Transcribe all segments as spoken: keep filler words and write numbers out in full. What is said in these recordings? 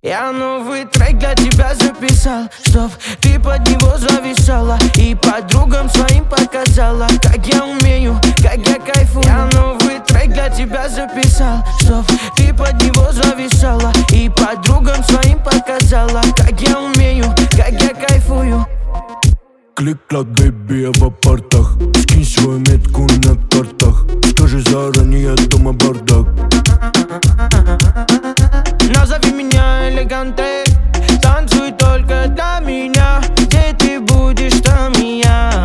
Я новый трек для тебя записал, чтоб ты под него зависала и подругам своим показала, как я умею, как я кайфую. Я новый трек для тебя записал, чтоб ты под него зависала и подругам своим показала, как я умею, как я кайфую. Клик-клак, бэйби, я в апартах. Скинь свою метку на картах. Скажи заранее, дома бардак. Назови меня элеганте, танцуй только для меня. Где ты будешь, там и я.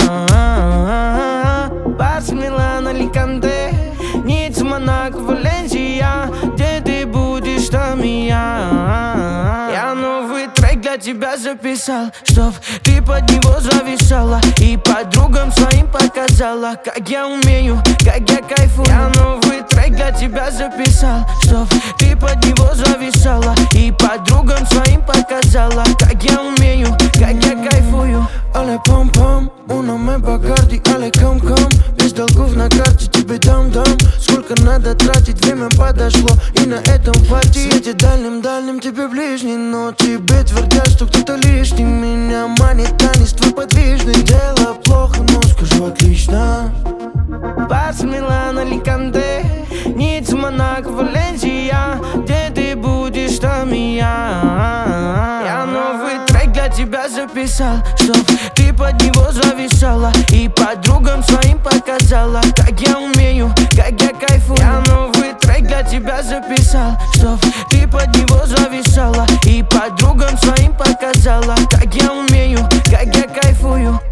Барс, Милан, Аликанте, Ницца, Монако, Валенсия. Где ты будешь, там и я. Я новый трек для тебя записал, чтоб ты под него зависала и подругам своим показала, как я умею, как я кайфую. Я новый трек для тебя записал, чтоб ты под него зависала и подругам своим показала, как я умею, как я кайфую. Але пам-пам, уна мы Бакарди, але кам-кам. Без долгов на карте тебе дам-дам. Сколько надо тратить, время подошло, и на этом хватит. Свете дальним-дальним, тебе ближний, но тебе твердят, что кто-то лишний. Меня манит танец твой подвижный. Дело плохо, но скажу отлично. Барс, Милан, Аликанте, Ницца, Монако, Валенсия. Где ты будешь, там и я. Я новый трек для тебя записал, чтоб ты под него зависала и подругам своим показала, как я умею, как я кайфую. Я новый трек для тебя записал, чтоб ты под него зависала и подругам своим показала, как я умею, как я кайфую.